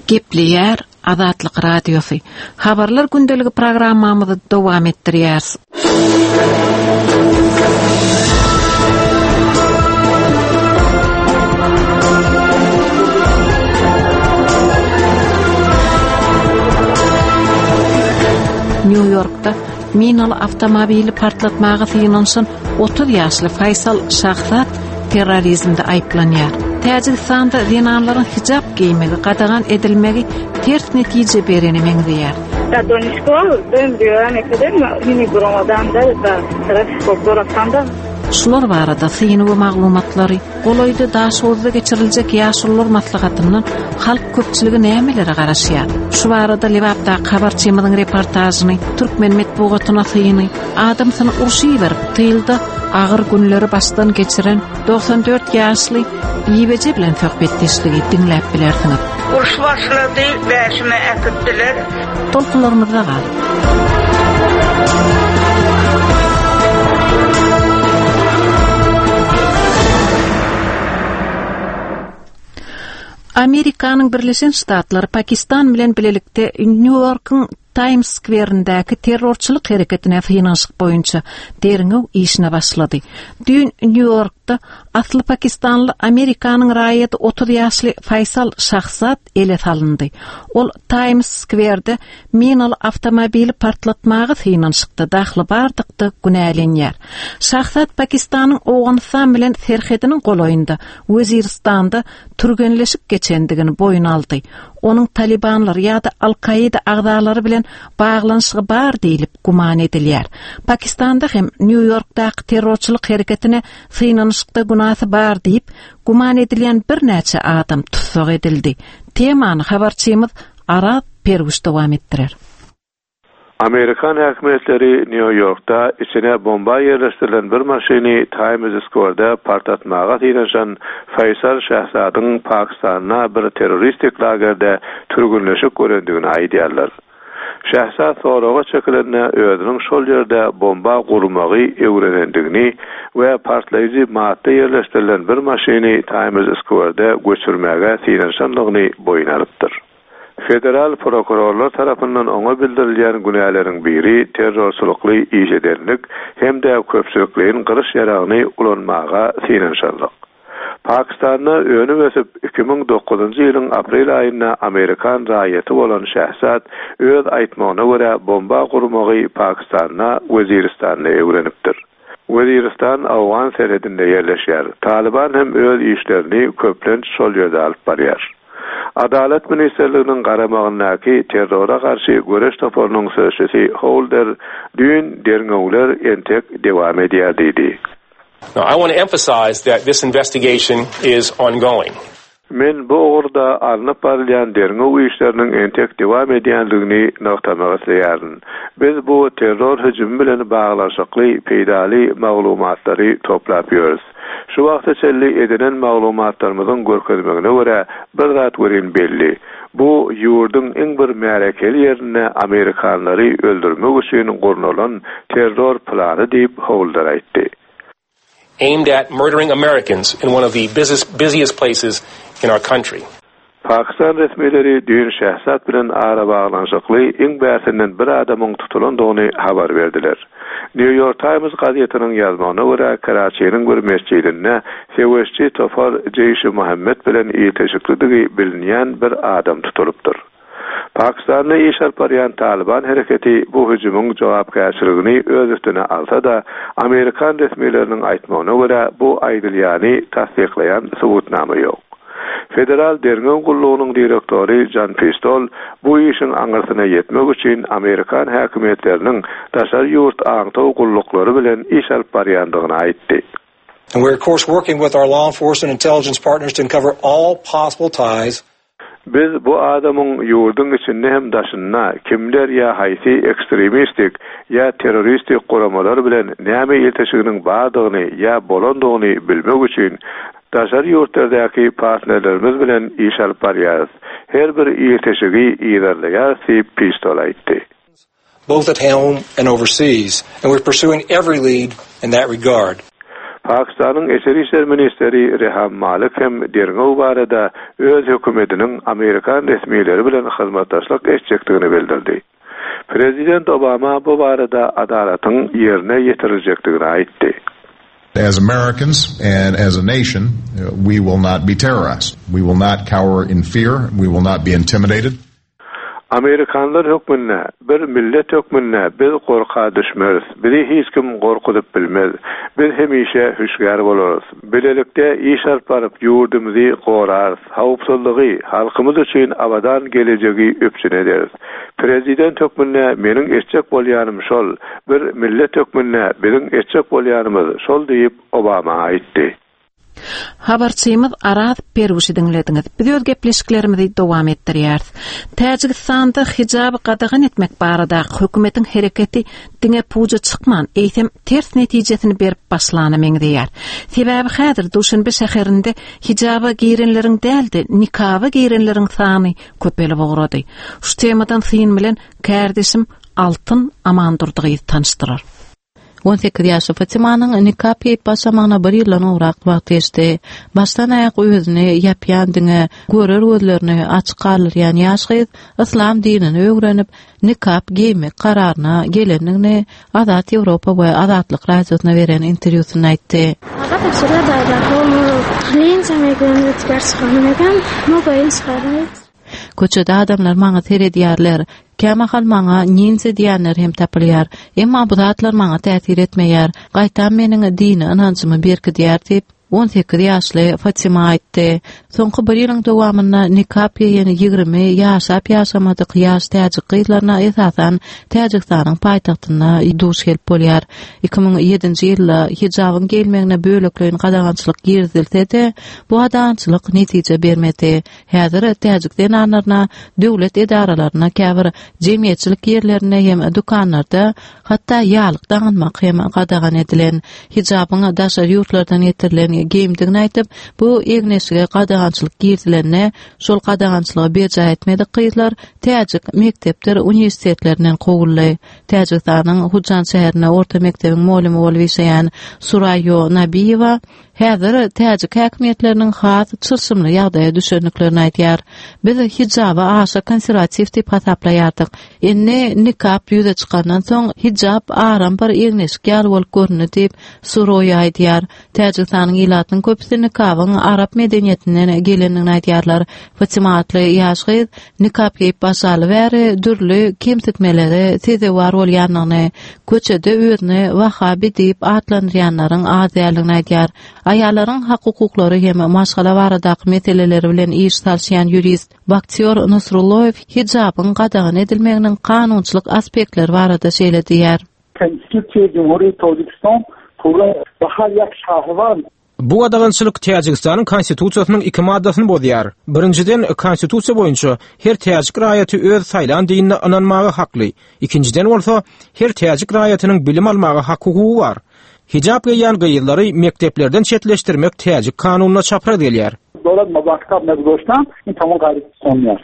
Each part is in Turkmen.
Gepleyer Azatlyk radiosu. Habarlar gündeligi programmamyzy dowam etdirýäris. New York'ta minalı avtomobili partlatmağa syýnanşan 30 ýaşly Faysal Şahzat terrorizmde aýplanýar. Täjikistanda zinanlaryň hijab giýmegi gadagan edilmegi ters netije bereni meňzeýär. Şular barada synyw maglumatlary, goloýdy daşwozda geçiriljek ýaşullar maslahatyndan halk köpçüligi nämelere garaşýar. Şu barada Lewapda habarçymyň reportajyny Türkmen Medeniýet syny adam sana urşy berip tyýldy. Ağır günleri başdan geçiren 94 ýaşly ýebece bilen söhbetdeşligi dinläp bilersiňiz. Uruş başlady, bäşime äkitdiler. Tolkularymyzda gal. Amerikanyň Birleşen Ştatlary Pakistan bilen bilelikde New York'un Times Square'ındaki terrorçılık hareketine finanşyk boyunça deriňew işine başlady. Dün New York'ta asly Pakistanly Amerikanyň raýaty 30 ýaşly Faysal Şahzat ele salyndy. Ol Times Square'de minaly avtomobili partlatmagy finanşykda dahly bardykda günälenýär. Şahzat Pakistanyň Owganistan bilen serhediniň goloýunda Weziristanda türgenleşip geçendigini boyun aldy. Onun Talibanlar ýa-da Al-Qaida agdalary bilen baglanşygy bar diýilip guman edilýär. Pakistanda hem New York'daky terrorçylyk hareketine syňanşykda günahsy bar diýip guman edilýän bir näçe adam tutsak edildi. Temany habarçymyz Arap Perwiş dowam etdirer. Amerikan häkimetleri New York'ta içine bomba yerleştirilen bir maşini Times Square'da partlatmağa syýnanşan Faysal Şahzadyň Pakistana bir terroristik lagerde türgünleşip görendigini aýdýarlar. Şahzat sorağa çekilende özüniň şol ýerde bomba gurmagy öwrenendigini we partlaýjy madda yerleştirilen bir maşini Times Square'da göçürmäge syýnanşanlygyny boyun alypdyr. Federal prokurorlar tarapyndan ona bildirilýän günälerin biri terrorçylykly iş edenlik hem de köpçülikliğin gyrış ýaragyny ulanmaga syňanşanlyk. Pakistan'da önü besip 2009 ýylyň aprel aýynda Amerikan raýaty bolan Şahzat öz aýtmagyna görä bomba gurmagy Pakistan'a Weziristanda öwrenipdir. Weziristan Awgan serhedinde yerleşýär. Taliban hem öz işlerini köplenç şol ýerde alyp barýar. Adalet Ministerliğinin garamagyndaky terrora garşy göreş toparynyň sözçüsi Holder dün derňewler entek dewam edýär diýdi. Now, I want to emphasize that this investigation is ongoing. Men bu orada alınıp barılan derňew işleriniň entek dewam edýänligini noktamak isleýärdim. Biz bu terror hüjümi bilen baglanşykly peýdali maglumatlary toplap ýörüs. Şu wagtda çelli edilen maglumatlarymyzyň görkezmegine görä bir zat gören belli. Bu ýurdun iň bir märekeli ýerine Amerikanlary öldürmek üçin gurnulan terror plany diýip Holder aýtdy. Aimed at murdering Americans in one of the busiest places in our country. Pakistan resmileri dün Şahzat bilen ara baglanşykly iň bäsinden bir adamyň tutulandygyny habar berdiler. New York Times gazetynyň ýazmagyna görä Karachiň bir mescidinde Seweşçi Tofar Jeyşi Muhammed bilen ýeteşikligi bilinýän bir adam tutulypdyr. Pakistan'da iş alparyan Taliban hareketi bu hücumun cevapkarşılığını öz üstüne alsa da Amerikan resmilerinin aýtmagyna görä bu aýdylýany tasdiklayan subutnama ýok. Federal derňew gullugynyň direktori John Pistol bu işin aňyrsyna ýetmek üçin Amerikan häkimetleriniň daşary ýurt aňtaw gulluklary bilen iş alyp barýandygyny aýtdy. And we're of course working with our law enforcement and intelligence partners to uncover all possible ties. Biz bu adamın yurdun içinde hem daşynna kimler ya haýsy ekstremistik ya terroristik goramalar bilen näme ýeteşiginiň bardygyny ya bolandygyny bilmek üçin daşary ýurtlardaky partnerlerimiz bilen iş alyp barýarys. Her bir ýeteşigi ýerlerleýär diýip Pistol aýtdy. Both at home and overseas, and we're pursuing every lead in that regard. Pakistan'ın Eşeri İşler Ministeri Reham Malik hem derňe barada öz hökümetiniň Amerikan resmiýetleri bilen hyzmatdaşlyk etjekdigini bildirdi. Prezident Obama bu barada adalatyň ýerine ýetirilejekdigini aýtdy. As Americans and as a nation, we will not be terrorized. We will not cower in fear. We will not be intimidated. Amerikanlar hökmüne, bir millet hökmüne biz gorka düşmeriz. Bizi hiç kim gorkudyp bilmez. Biz hemişe hüşgär bolarız. Bilelikde iş alparyp ýurdumuzy gorarys. Hawpsuzlygy, halkymyz üçin abadan gelejegi öpsün ederiz. Prezident hökmüne meniň etjek bolýanym şol, bir millet hökmüne biziň etjek bolýanymyz şol diýip Obama aýtdy. Habarçymyz Araz Perwişi dinlediňiz. Biz öz gepleşiklerimizi dowam etdirýäris. Täjikistanda hijab gadagan etmek barada hökümetiň hereketi diňe puja çykman, eýsem ters netijesini berip başlanymy diýär. Sebäbi häzir Duşanbe şäherinde hijaba giýenleriň däldi, nikaba giýenleriň sany köpelip ogurady. Şu temadan syň bilen kardeşim Altyn Amandurdygy tanıştyrar. 18 ýaşly Fatymanyň nikah başlamagyna bir ýyldan owrak wagt geçdi. Başdan aýak özüni ýapýan diňe görer gözlerini açyk galýan ýaşy İslam dinini öwrenip nikah giýmek kararyna gelendigini Azat Ýewropa we Azatlyk radiosyna beren interwýusyna aýtdy. Köçede adamlar maňa teredýärler. Kämahal maňa ninse diýenler hem tapylýar. Emma bu zatlar maňa täsir etmeýär. Gaýtan meniň dini anancymy berkidýär diýip 18 ýaşly Fatima aýtdy. Soňky bir ýylyň dowamyna nikah ýene 20 ýaşap ýaşamadyk ýaş täjik gyzlaryna esasan Täjikistynyň paýtagtyna duş gelip bolýar. 2007-nji ýylda hijabyň gelmegine bölekleýin gadagançylyk girdilse-de, bu gadagançylyk netije bermedi. Häzir Täjikistan anlaryna, döwlet edaralaryna, käbir jemgyýetçilik ýerlerine hem dukanlarda, hatda ýalyk daňynmak hem gadagan edilen hijabyň daşary ýurtlardan getirilen giyimdigini aýtyp, bu egneşige gadagançylyk girdilerine şol gadagançylygy beja etmedi gyzlar Täjik mektepler universitetlerinden gowully. Täjikistanyň Hujan şäherine orta mektebiň molimy bolup işleýän Surayo Nabiyewa häzir Täjik häkimetleriniň has çyrşymly ýagdaýa düşenliklerini aýtýar. Biz hijaba aşa konservativ diýip hasaplaýardyk. Indi nikah ýüze çykandan soň hijab aram bir egneşik ýaly bolup görünýär diýip Surayo aýtýar. Täjikistanyň ýylatynyň köpüsi nikabyň arab medeniýetinden gelendigini aýtýarlar. Fatima adly ýaşgy nikah giýip başaly bäri dürli kemtikmeleri seze bar bolýanyny, köçede özüni Wahabi diýip adlandyrýanlaryň az ýalygyny aýtýar. Aýallaryň hak-hukuklary hem maşgala baradaky meseleleri bilen iş salşýan ýurist Baktyor Nusrulloev hijabyň gadagan edilmeginiň kanunçylyk aspektleri barada şeýle diýär. Konstitusiýa Cumhuriyet Tojikistan pura bahar ýak şahwan. Bu gadagançylyk Täjikistanyň konstitusiýasynyň 2 maddasyny bozýar. Birinciden konstitusiýa boýunça her täjik raýaty öz saýlan dinine ananmagy hakly. Ikinciden bolsa her täjik raýatynyň bilim almagy hakyky bar. Hijab giýen gyýyllary mekteplerden çetleşdirmek Täjik kanunyna çapra edilýär. Dowlat mabakta mezgostan tamam gaýry sonýar.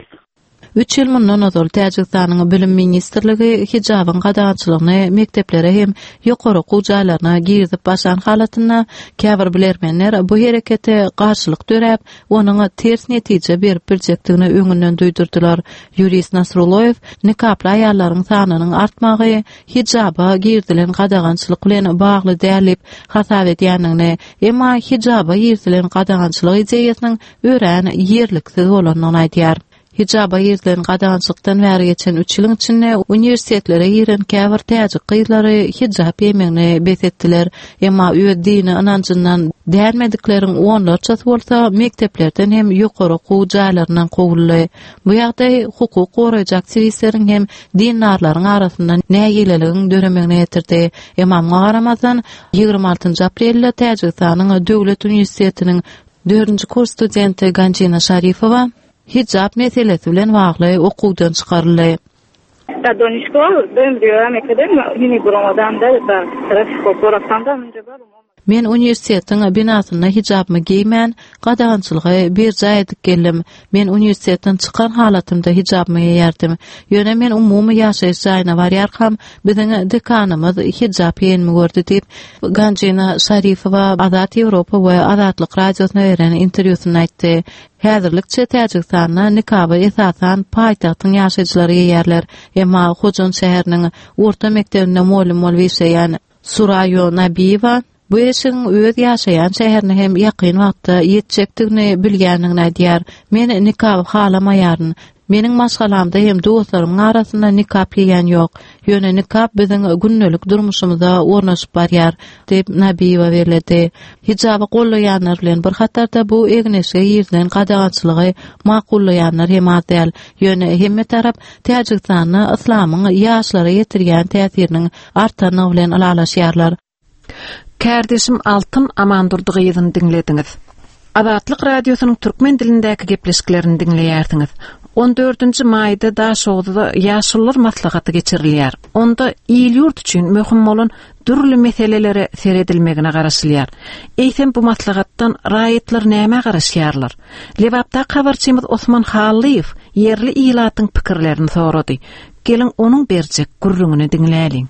3 ýyl mundan ozal Täjikistanyň bilim ministrligi hijabyň gadagançylygyny mekteplere hem ýokary okuw jaýlaryna girdip başan halatyna käbir bilermenler bu herekete garşylyk dörep, onuň ters netije berip biljekdigini öňünden duýdurdylar. Ýurist Nasrulloev nikaply aýallaryň sanynyň artmagy hijaba girdilen gadagançylyk bilen bagly dälip hasap edýändigini, emma hijaba girdilen gadagançylyk ideýasynyň örän ýerliksiz bolanyny aýtýar. Hijaba ýerden gadagançylykdan bäri geçen 3 ýylyň içinde universitetlere giren käbir täjik gyzlary hijab ýemegini besetdiler. Emma öz dini anancyndan dälmedikleriň onlarça bolsa mekteplerden hem ýokary okuw jaýlaryndan gowully. Bu ýagdaý hukuk goraýjak siwisleriň hem dindarlaryň arasynda näýileligin döremegine ýetirdi. Emma garamazdan 26 aprelde Täjikistanyň döwlet universitetiniň 4-nji kurs studenti Ganjina Şarifowa hijab meselesi bilen bagly okuwdan çykaryldy. Da donişko benim diyor mekdem yine bromadan da trafik kooperasyonda önce var. Men universitetiň binasyna hijabmy giymän, gadagançylygy bir jaýdyk geldim. Men universitetden çykan halatymda hijabmy giýerdim. Ýöne men umumy ýaşaýyş jaýyna barýarkam, biziň dekanymyz hijab giýenmi gördi diýip Ganjina Şarifowa Azat Ýewropa we Azatlyk radiosyna beren interwýusynda aýtdy. Häzirlikçe Täjikistanda nikaby esasan paýtagtyň ýaşaýjylary giýerler. Emma Hojon şäheriniň orta mektebinde mollum bolýan Surayo Nabiyewa bu eşin öz ýaşaýan şäherine hem ýakyn wagtda ýetjekdigini bilgänligini aýdýar. Men nikab halamaýaryn. Meniň maşgalamda hem dostlarymyň arasynda nikab giýen ýok. Ýöne nikab biziň günnelik durmuşymyzda ornaşyp barýar diýip Nabiyewa berledi. Hijaby gollaýanlar bilen bir hatarda bu egneşe ýerden gadagançylygy maqullaýanlar hem adäl. Ýöne hemme tarap Täjikistanyň islamyň ýaşlara ýetirýän täsiriniň artanyny bilen alalaşýarlar. Kardeşim Altın Amandurdygyny dinlediňiz. Azatlyk radiosynyň türkmen dilindäki gepleşiklerini dinleýärdiňiz. 14 mayda Daşowda ýaşullar maslahaty geçirilýär. Onda ýurt üçin möhüm bolan türlü meselelere seredilmegine garaşylýar. Eýsem bu maslahatdan raýatlar näme garaşýarlar? Lewapda habarçymyz Osman Halliýew ýerli ýylatyň pikirlerini sorady. Gelin onuň berjek gurrungyny dinläýäliň.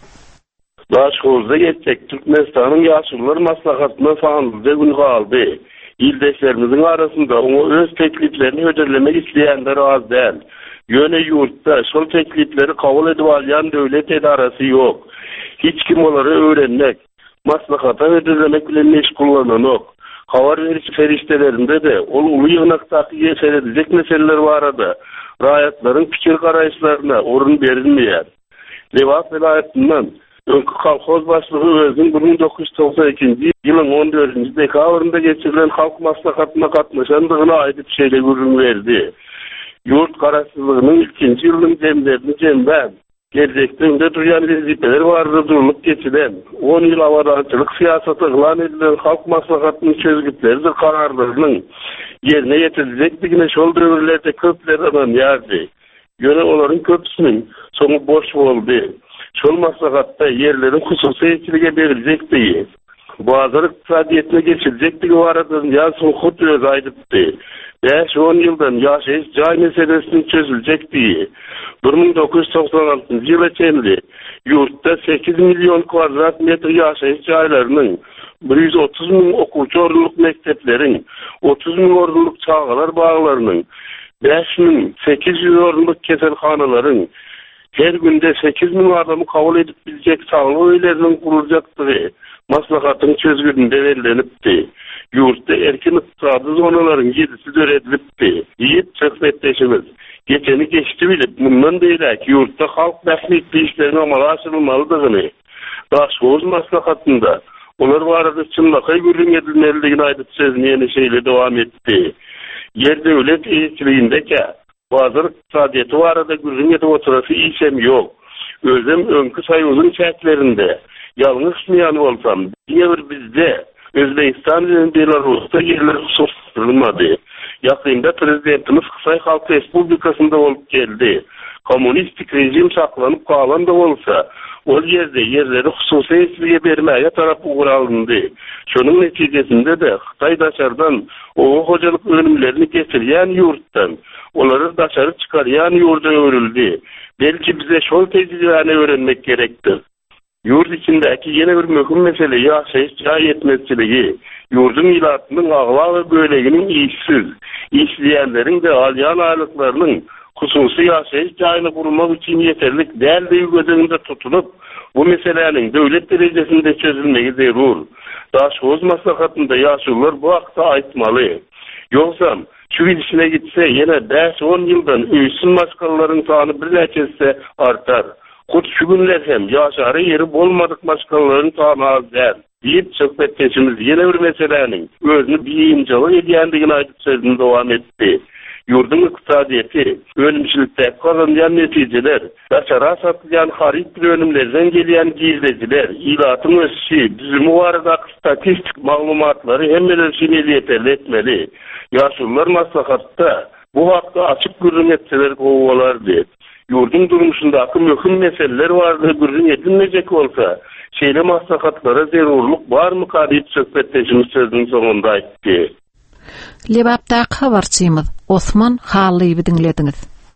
Daşowda geçecek Türkmenistanyň ýaşullar maslahatyna faňlygy gün galdy. İldeşlerimizin arasında onu öz tekliflerini öderlemek isteyenler az değil. Yöne yurtta şol teklifleri kabul edip alyan devlet edarası yok. Hiç kim onları öğrenmek, maslahata öderlemek bile meşgul kullanan yok. Havar verici feriştelerinde de ulu yığınaktaki seyredecek meseleler vardı. Raýatlaryň pikir garayışlarına orun verilmeýär. Lewap vilayetinden önkü kolhoz başlygy özüň 1992 ýylyň 14-nji dekabrynda geçirilen halk maslahatyna gatnaşandygyny aýdyp şeýle gurrun berdi. Ýurt garaşsyzlygynyň ilkinji ýylynyň jemlerini jemden, gelecekde durýan wezipeler bardy durulup geçilen 10 ýyl awadançylyk siýasaty ýylan edilen halk maslahatynyň çözgütleri kararlarynyň ýerine ýetirilmekdigine şol döwürlerde köpler ýardy. Ýöne olaryň köpüsiniň soňu boş boldy. Şol maslahatda yerlerin hususy eýtilige beriljekdi. Bazar iqtisadiýetine geçiljekdigi baradan ýaşy hut öz aýdypdy. 5-10 ýyldan ýaşaýyş jaý meselesini çözüljekdi. 1996 ýyla çenli ýurtda 8 milyon kvadrat metr ýaşaýyş jaýlarynyň 130 000 okuwçy orunluk mektepleriň, 30 000 orunluk çağalar baglarynyň, 5800 orunluk keselhanalaryň, her günde 8 000 adamı kabul edip bilecek sağlık öýleriniň kuruljakdygy maslahatyň çözgüdünde bellenipdi. Ýurtda erkin ykdysady zonalaryň 7-si döredilipdi. Ýet söhbetdeşimiz geçeni geçti bilip mundan beýleki ýurtda halk bählikli işlerini amala aşyrylmalydygyny, Daşow maslahatynda olar barada çynlykly gurrun edilmeliligini aýdyp sözüni ýene şeýle dowam etdi. Ýer döwlet eýçiligindeki bazar iqtisadiýety barada gurrun edip oturasy işem ýok. Özüm önkü saýyzyň çäklerinde ýalňyşmaýan bolsam, ýer bizde Özbekistan bilen Belarusda ýerler hususlashyrylmady. Ýakynda prezidentimiz Xitoy Halk Respublikasynda bolup geldi. Kommunistik rejim saklanyp galanda bolsa, ol ýerde ýerleri hususy eýtilige bermäge tarap ugralyndy. Şonuň netijesinde de Xitoy daşardan owa hojalyk önümlerini getirýän ýurtdan olary daşary çykarýan ýurda öwrüldi. Belki bize şol tejribeni öğrenmek gerektir. Yurt içindeki yine bir möhüm mesele ýaşaýyş jaý etmezçiligi, ýurdun ýylatynyň agla we böleginiň işsiz, işleýänleriň de alýan aýlyklarynyň hususy ýaşaýyş jaýyny gurmak üçin ýeterlik däl diýgüdüňde tutunup, bu meseleniň döwlet derejesinde çözülmegi zerur. Daşow maslahatynda ýaşullar bu hakda aýtmaly. Ýoksa şu işine gitse yine 5-10 ýyldan öýsün maşgalaryň sany bir näçesi artar. Kut şu günler hem ýaşary ýeri bolmadyk maşgalaryň sany az däl. Diýip söhbetdeşimiz ýene bir meseleniň özüni biýinjalyk edýändigini aýdyp sözüni dowam etdi. Ýurdun ykdysadyýety, önümçilikde kazanýan netijeler, daşara satylýan harit önümlerden gelýän giýlejiler, ýylatyň ösüşi, düzümi barada statistik maglumatlary hemmeler üçin ýeterli etmeli. Ýaşullar maslahatda bu hakda açyk gurrun etseler gowalardy. Ýurdun durmuşyndaky möhüm meseleler bardy, gurrun edilmejek bolsa, şeýle maslahatlara zerurluk barmy diýip söhbetleşimiz sözüň soňunda aýtdy. Lebapda habarçymyz Osman Halyby dinlediňiz.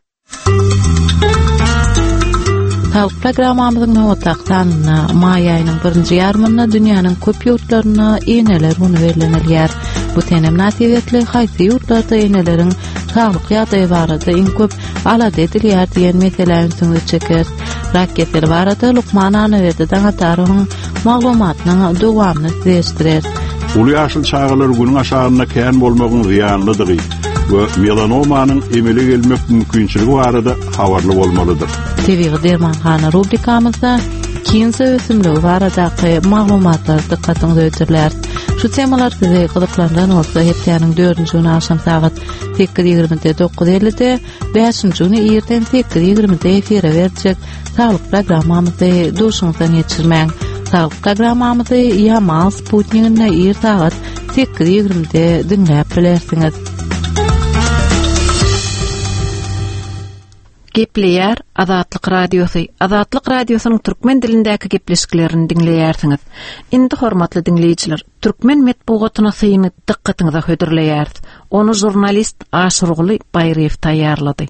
Halk programmamyzyň nowataqtanna may aýynyň 1-nji ýarmyna dünýäniň köp ýurtlaryna eneler uny berilýär. Bu tenem natijeli haýsy ýurtlarda eneleriň saglyk ýagdaýy barada iň köp alada edilýär diýen meseleň üstüne çeker. Raketler barada Lukman Anaverdi daňataryň maglumatyny dowamly değişdirer. Uly ýaşyl çağlar günüň aşagyna kän bolmagyň ziýanlydygy we melanomanyň emeli gelmek mümkinçiligi barada habarly bolmalydyr. TV Dermanxana rubrikamyzda kinse ösümligi baradaky maglumatlar dikkatiňizi öýtürler. Şu temalar sizi gyzyklandan bolsa hepdeniň 4-nji akşam saat 8:20-9:50-de, 5-nji ýerden 8:20-de efire berjek saglyk programmamyzdy duşuňyzdan ýetirmäň. Saglyk programmamyzdy ýa-ma Sputnik'ne ýer saat 8:20-de dinläp bilersiňiz. Gepleýär Azatlyk Radiosu. Azatlyk Radiosynyň türkmen dilindäki gepleşiklerini dinleýärsiňiz. Indi hormatly dinleýijiler, türkmen metbugatyna syny dikkatiňize hödürleýär. Onu jurnalist Aşurguly Bayreýew taýýarlady.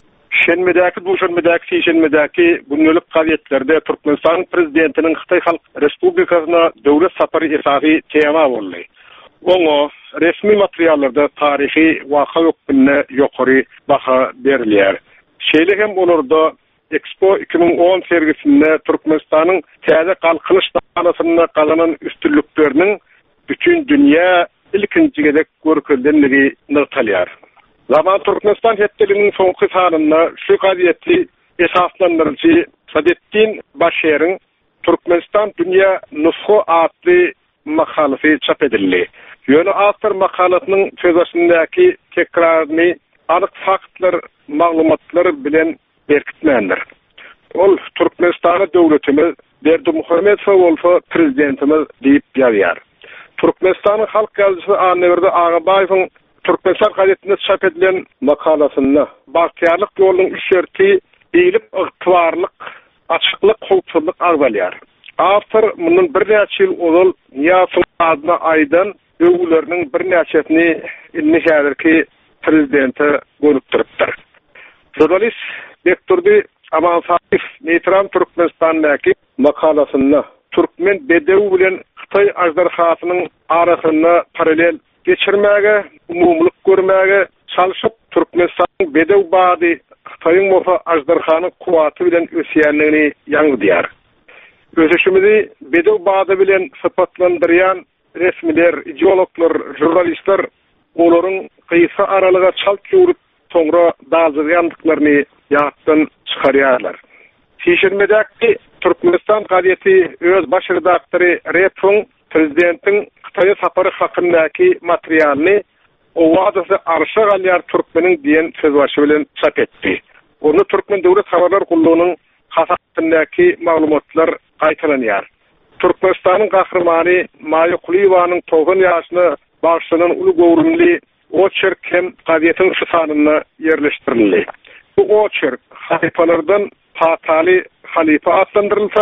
Şenmedäki günlük gazetlerde Türkmenistan prezidentiniň Xitay Halk Respublikasyna döwlet sapary esasy tema boldy. Oňa resmi materiallarda taryhy waka ýokdyna ýokary baha berilýär. Şeýle hem bolurda Expo 2010 sergisinde Türkmenistanyň täze kalkınış danasyna galanan üstünlükleriniň bütün dünýä ilkinjigede görkezlenligi nurtalýar. Zaman Türkmenistan hetdeliniň soňky sanyna şu gazetli esaslandyrjy Sadettin Başer'in Türkmenistan Dünya Nusxu adly makalasy çap edildi. Ýöne autor makalatynyň sözündäki tekraryny anyk faktlar, maglumatlar bilen berkitmendir. Ol Türkmenistany döwletimiz Berdimuhammedow bolsa prezidentimiz diýip ýazýar. Türkmenistanyň halk ýazgysy Anaverdi Agabaýewiň Türkmenistan gazetinde çap edilen makalasyna bagtýarlyk ýolunyň üçerti beýlip ygtybarlyk, açyklyk, howpsuzlyk agbalýar. Autor munun bir näçe ýyl ozal Niýasyň adyna aýdan öwgüleriniň bir näçesini ilmi-häzirki prezidenti görüp durupdyr. Jurnalist Bekturdy Amansarif Neytran Türkmenistan'daki makalasyna Türkmen bedewi bilen Xitay ajdarhasynyň arasyna paralel geçirmäge, umumlyk görmäge çalışyp Türkmenistanyň bedew bady Xitaýyň mofa ajdarhanyň kuwaty bilen ösýänligini ýaňdýar. Ösüşimizi bedew bady bilen sypatlandyrýan resmiler, ideologlar, jurnalistler olaryň kıysa aralyga çalk ýurup soňra dazyrýandyklaryny ýatdan çykarýarlar. Şeýşenmedäki Türkmenistan gazeti öz baş redaktory Repung prezidentiň Xitay sapary hakyndaky materialyny o wagtda arşa galýar türkmeniň diýen söz başy bilen çap etdi. Onu Türkmen döwlet habarlar gullugynyň hasatyndaky maglumatlar gaýtalanýar. Türkmenistanyň gahrymany Maýa Kuliyewanyň 90 ýaşyna başlanan uly gowrumly oçerk hem gazetin şu sanyna yerleştirildi. Bu oçerk halifalardan Fatali halifa adlandyrylsa,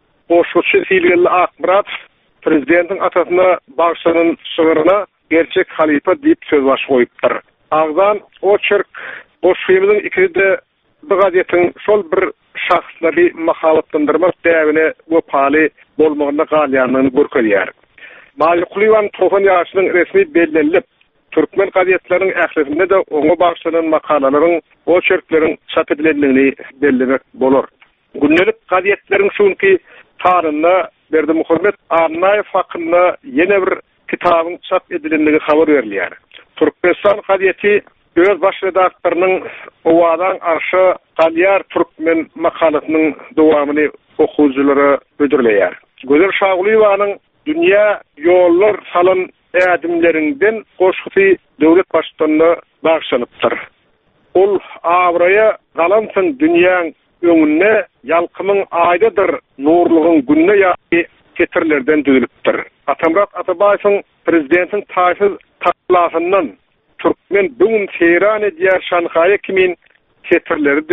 Oşuçy Silgeli Akmurat prezidentiň atasyna başlanan şygyryna gerçek halifa diýip söz baş goýupdyr. Agdan oçerk Oşuýymyň ikide bu gazetin şol bir şahslary mahalatlandyrmak däwine wepaly bolmagyna galýanyny görkezýär. Maýa Kuliyewanyň 90 ýaşynyň resmi bellenilip Türkmen gazetleriniň ählisinde de oňa başlanan makalalaryň, oçerkleriň çap edilenligini bellemek bolar. Gündelik gazetleriň şunki taryna Berdimuhammedow Anaýew hakynda ýene bir kitabyň çap edilenligi habar berilýär. Türkmenistan gazeti öz baş redaktorynyň owadan arşa galýar Türkmen makalatynyň dowamyny okuwçylara bildirýär. Gözer Şagulyewanyň Dünya ýollar salan ädimlerinden goşgusy döwlet başçylygyna bagşlanypdyr. Ol awraya galansyň dünýäň öňünde ýalkymyň aýdydyr nurlugyň günne ýaly ketirlerden düzülipdir. Atamrat Atabaýewiň prezidentiň taýsy taklasyndan Türkmen bugün Tehran edýär Şanhaýa kimin ketirleri de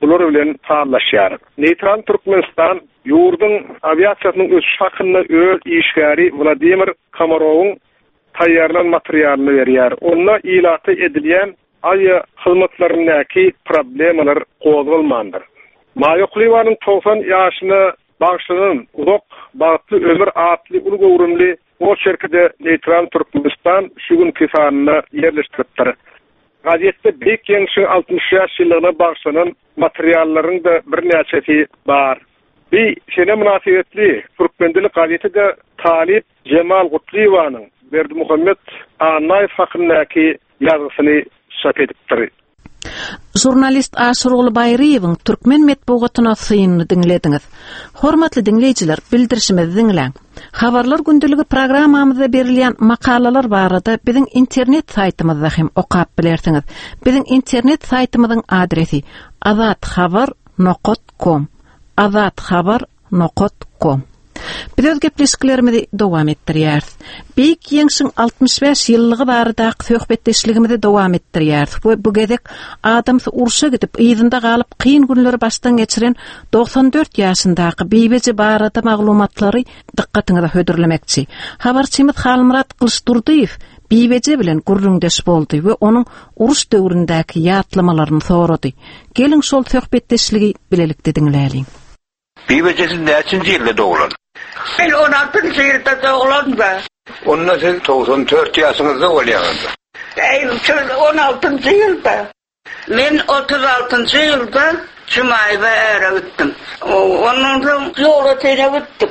bular bilen faollaşýar. Neytral Türkmenistan ýurdun aviasiýasynyň ösüş hakyny öz işgäri Vladimir Komarowyň taýýarlan materialyny berýär. Onda ilaty edilýän aýa hyzmatlarynyňky problemalar gozulmandyr. Maýoklywaryň 90 ýaşyna bagşlanan uzak bagtly ömür atly ulgowrunly o şerkide Neytral Türkmenistan şu günkü sanyna yerleşdiripdir. Gazetde Büyük Ýeňişiň 60 ýaş ýylyna bagşlanan materiallaryň da bir näçesi bar. Bir şene münasibetli Türkmendilik gazetede Talip Cemal Gutlywanyň Berdi Muhammed Anaýew hakyndaky ýazysyny çap edipdir. Jurnalist Aşurul Bayriýewiň Türkmen medeniýetyna synyny dinlediňiz. Hormatly dinleýijiler, bildirişimizi dinleň. Habarlar gündüligi programmamyzda berilýän makalalar barada biziň internet saýtymyzda hem okap bilersiňiz. Biziň internet saýtymyzyň adresi azatxabar.com. azatxabar.com. Biz gepleşiklerimizi dowam etdirýäris. Büyük Ýeňişiň 65 ýyllygy barada söhbetdeşligimizi dowam etdirýäris. Bu gezek adamsy urşa gidip ýyzynda galyp kyn günleri başdan geçiren 94 ýaşyndaky beýbeji barada maglumatlary dikkatiňize hödürlemekçi. Habarçymyz Halmurat Kılıçdurdyýew beýbeji bilen gurrundeş boldy we onuň uruş döwründäki ýatlamalarını sorady. Gelin şol söhbetdeşligi bilelikde dinläýin. Beýbejisi näçinji ýylda doglan? Ben 16-njy ýylda doglandy. Onda siz 94 ýaşyňyzda bolýandy. 16-njy ýylda. Men 36-njy ýylda Jumaýba ära gitdim. Ondan ýola tene gitdik.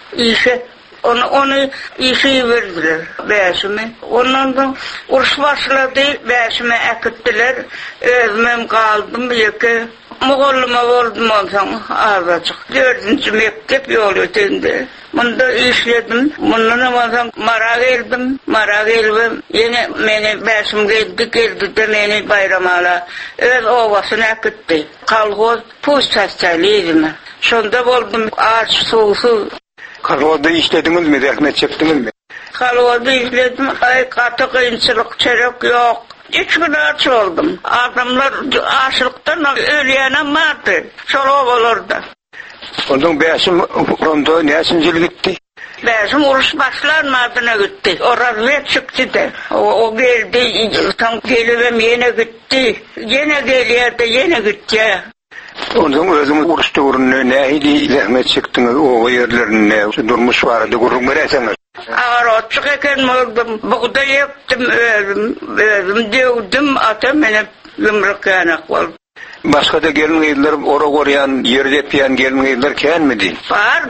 Onu işi verdiler beşime. Ondan uruş başladı, beşime ekittiler. Özümem kaldım ýeke. Muğallima boldum olsam azajyk. 4-nji mektep ýol ötendi. Munda işledim. Mundan olsam mara geldim. Mara geldim. Yine meni beşim geldi de meni bayramala. Öz owasyna ekitdi. Kalgoz pustaçalydyň. Şonda boldum aç soğusu. Kalwada işlediňizmi, rahmet çekdiňizmi? Kalwada işledim. Gaty kynçylyk çerek ýok. İçkiler oldum. Adamlar aşılıktan ölüyene martı. Şol olardı. Ondan beşim fronto näçinjil gitdi? Beşim uruş başlanmadyna gitdi. O razvet çıktı da. O geldi, tam gelibem yine gitti. Yine gelýärdi, yine gitti. Ondan özüňiz uruş döwründe nähili rahmet çekdiňiz? O ýerlerinde durmuş barady, gurrun bereseňiz. Ağrıçık eken oldum, buğday yaptım, özüm dövdüm, atam menip gümrük yanak oldum. Başka da gelin ýerler, ora goryan, yer depýän gelin ýerler kenmidi? Var.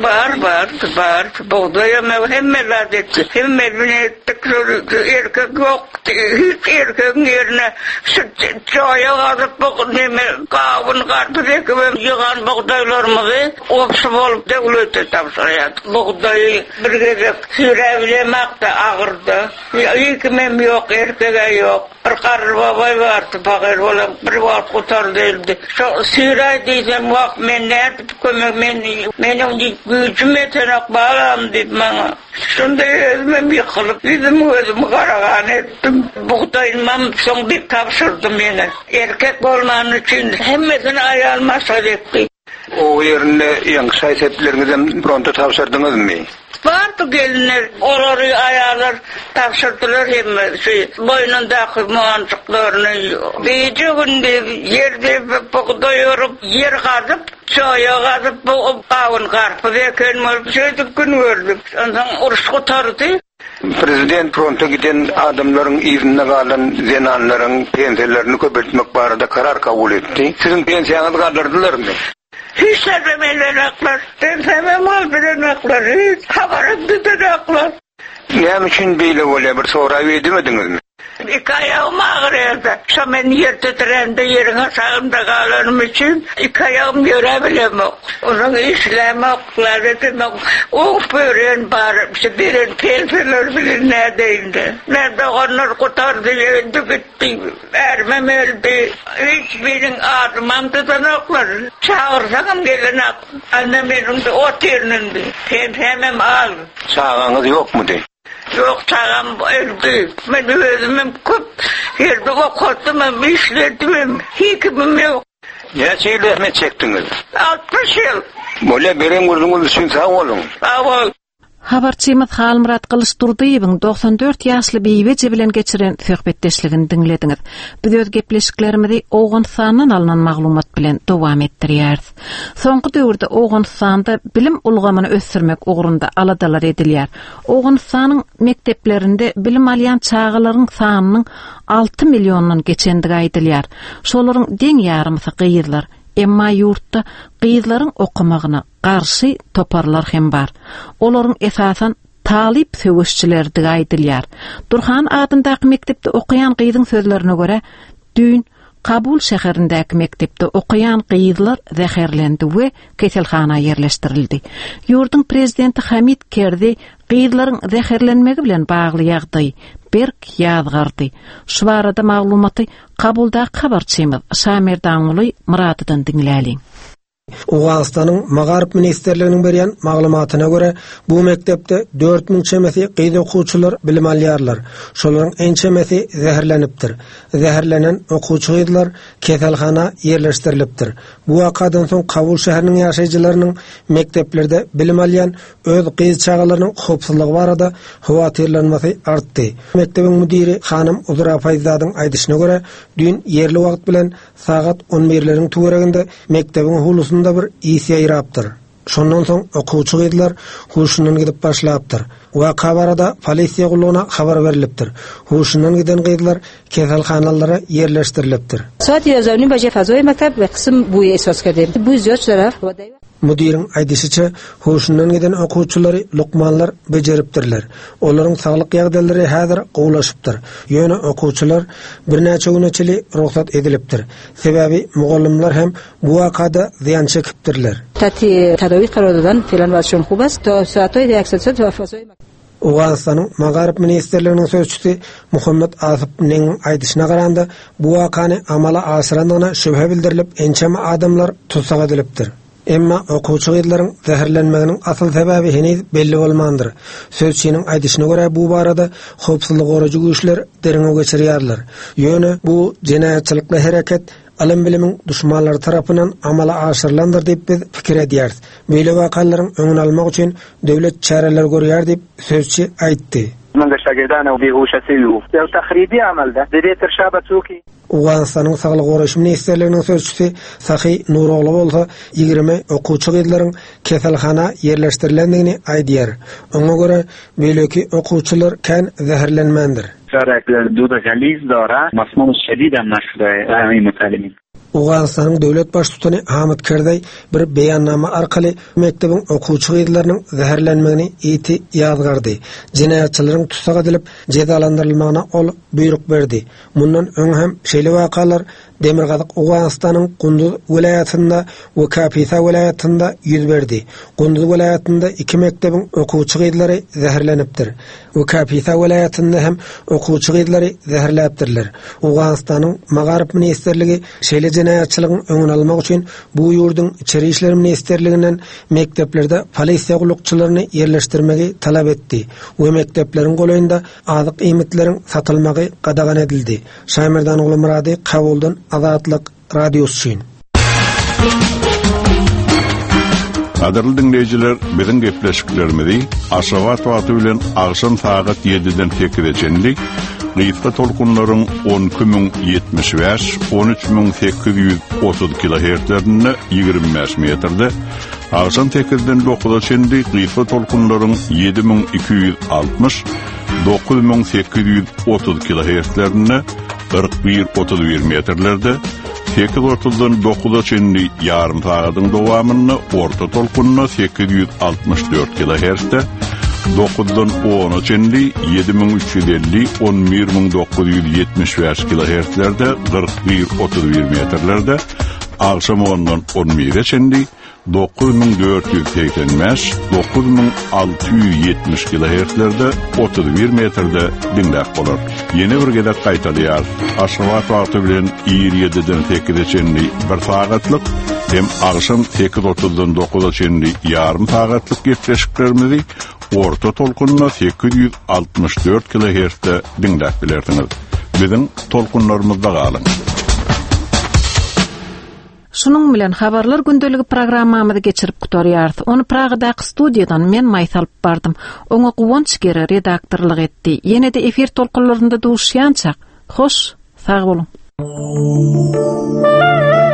Buğday yaptım, hemmeler etdi. Hemmeler ettik, erkek yok, hiç erkeğin yerine çaya gazyp, kavun garpyp ekibem ýygan buğdaylarymyzy opşy bolup döwlete tapşyrýardy. Buğday bir gezek sürebilemek de agyrdy. Ýekimem ýok, erkege ýok. Bir garry babay bardy, bagir bolan bir wagt gutardy eldi. Şo süre diýsem wagt men nädip kömek meniň güýjüm etenek balam diýip maňa. Şonda özüm ýykylyp, özüm garagan etdim. Buğdaýymam soň diýip tapşyrdy meni. Erkek bolman üçin hemmesini aýalmasa etdi. O ýerinde ýaňy şaýsepleriniňizden pronto tapşyrdyňyzmy? Bardy gelinler, olary aýalar tapşyrdylar hemme boýnundaky muançyklaryny. Beýje günde ýerde buğday ýorup, ýer gazyp, çaya gazyp, kawun garpy eken şeýdip gün gördüm. Ondan uruş gutardy. Prezident fronta giden adamlaryň ýerine galan zenanlaryň pensiýalaryny köpeltmek barada karar kabul etdi. Siziň pensiýaňyz galdyrdylarmy? Hiç sevmelenekler, sevmem bilenekler, hiç habarım bilenekler. Ne için beýle bolýar, bir soraw edemediňizmi? İki ayağım ağrıyordu. Şamen yer titrende yerine sağımda kalanım için iki ayağım görebilemem. Onun işlemek, demek, o bören var, birin pelfeler bilir neredeydi. Nerede onlar kurtardı, öldü gitti, ermem öldü. Hiçbirin adımam tutanaklar. Çağırsam gelin ak, annem benim de ot yerinindi. Pelfemem al. Çağınız yok mu de? Yok çağım öldü. Ben özümüm köp yerde okuttum, işledim, hekimim yok. Neçe hizmet çektiniz? 60 yıl. Böyle beren gözünüz için sağ olun. Sağ ol. Habarçymyz Halmurat Kılıçdurdyýewiň 94 ýaşly beýbeje bilen geçiren söhbetdeşligini dinlediňiz. Biz öz gepleşiklerimizi Owganystanyň alynan maglumat bilen dowam etdirýäris. Soňky döwürde Owganystanda bilim ulgamyny ösürmek ugrunda aladalar edilýär. Owganystanyň mekdeplerinde bilim alýan çağalaryň sanynyň 6 millionyň geçendigi aýdylýar. Şolaryň deň ýarymysy gyýyzlar. Emma yurtda gyýzlaryň okumagyna garşy toparlar hem bar. Olaryň esasan talip söwüşçilerdigi aýdylýar. Durhan adyndaky mektepde okuyan gyýzyň sözlerine göre, dün Kabul şäherindäki mektepde okuyan gyýzlar zäherlendi we keselhana ýerleşdirildi. Yurdyň prezidenti Hamid Kerdi gyýzlaryň zäherlenmegi bilen bagly ýagdaý berk ýazgardy. Şu barada maglumaty Kabuldaky habarçymyz Şamir Daňuly Muradydan dinläli. Owganystanyň Magaryp ministerliginiň berýän maglumatyna görä, bu mektepde 4000 çemesi gyýzy okuwçylar bilim alýarlar. Şolaryň en çemesi zäherlenipdir. Zäherlenen okuwçy gyýzlar keselhana ýerleşdirilipdir. Bu wakadan soň Kabul şäheriniň ýaşaýjylarynyň mekteplerde bilim alýan öz gyýz çağalarynyň howpsuzlygy barada howatyrlanmasy artdy. Mektebiň müdiri hanym Uzra Fayzadyň aýdyşyna görä, dün ýerli wagt bilen sagat 11-leriň töwereginde mektebiň hulusunda bir ýysyý ýapdyr. Şondan soň okuwçy gyýzlar huşundan gidip başlapdyr. Waka barada polisiýa gullugyna habar berilipdir. Huşundan giden gyýzlar keselhanalara ýerleşdirilipdir. Saat ýazawny baje fazoy maktab we kysym bu esas kerdi. Bu ýoçlara Müdiriň aýdyşyça, huşundan giden okuwçylary lukmanlar bejeripdirler. Olaryň saglyk ýagdaýlary häzir gowlaşypdyr. Ýöne okuwçylar bir näçe güneçli ruhsat edilipdir. Sebebi mugallimler hem bu wakada ziyan çekipdirler. Tadawi qarardan filan başyn hubas to saatoy ýaksatsa fazoy Owganystanyň Magaryp ministerliginiň sözçüsi Muhammed Asipniň aýdyşyna garanda, bu wakany amala aşyrandygyna şübhe bildirilip, ençeme adamlar tutsak edilipdir. Emma okuwçy gyýzlaryň zäherlenmeginiň asıl sebebi heniz belli bolmandyr. Sözçiniň aýdyşyna görä, bu barada howpsuzlyk goragy güýçler derine geçirýärler. Ýöne bu jenaýatçylykly hereket alim bilimiň düşmanlary tarapyndan amala aşyrylandyr diýip biz pikir edýäris. Beýle wakalaryň öňüni almak üçin döwlet çareler görýär diýip sözçi aýtdy. من الشاگردان و بیهوشتی و تخریبی عمل ده دیت ارشاد توکی Owganystanyň saglyk goraşy ministerliginiň sözçüsi Sahy Nurogly bolsa 20 okuwçy gyýzlaryň keselhana ýerleşdirilendigini aýdýar. Oňa görä beýleki okuwçylar kän zäherlenmendir. Şäherler duda galiz dara masmun şedidan naşre aýy mutalimin. Owganystanyň döwlet başçysy Hamid Kerdi bir beýannama arkaly mektebiň okuwçy gyýzlarynyň zäherlenmegini ýeti ýazgardy. Jenaýatçylaryň tutsak edilip jezalandyrylmagyna ol buyruk berdi. Mundan öň hem şeýle wakalar Demirgazyk Owganystanyň Gunduz welaýatynda we Kapisa welaýatynda ýüz berdi. Gunduz welaýatynda 2 mektebiň okuwçy gyýzlary zäherlenipdir. We Kapisa welaýatynda hem okuwçy gyýzlary zäherläpdirler. Owganystanyň Magaryp ministerligi şeýle jenaýatçylygyň öňüni almak üçin bu ýurdyň içeri işler ministerliginden mekteplerde polisiýa gullukçylaryny ýerleşdirmegi talap etdi. We mektepleriň goýunda azyk iýmitleriň satylmagy gadagan edildi. Şamir Daňuly Murady, Kabuldan Azatlyk radiosu. Adırlı dinleyiciler, bizim gepleşiklerimizi Aşgabat wagty bilen agşam saat 7-den tekireceğinlik, Gıyıtka tolkunların 12.075, 13.830 kHz'lerine 25 metrede, agşam tekirden 9'a çendi gıyıtka tolkunların 7.260, 9.830 kHz'lerine 41-31 metrlerde, 8.30'dan 9'a çenli yarım saatyň dowamyny orta tolkunna 864 kHz'de, 9'dan 10'a çenli 7.350, 11.975 kHz'lerde 41-31 metrlerde, akşam 10'dan 11'e çenli 9.485, 9.670 kHz'lerde 31 metrede dinlek bolar. Yeni bir gedek gaýtalýar. Aşgabat wagty bilen 27-den 8-e çenli 1 sagatlyk hem akşam 8.30-dan 9-a çenli yarım sagatlyk gepleşiklerimizi orta tolkunna 864 kHz'de dinlek bilerdiňiz. Biziň tolkunlarymyzda galyň. Şunun bilen habarlar gündöligi programmamyzy geçirip gutarýardy. Onu Pragadaky studiýadan men maýt alyp bardym. Oňa Guwanç Gere redaktorlyk etdi. Ýene-de efir tolkunlarynda duşýançak. Hoş, sag bolun.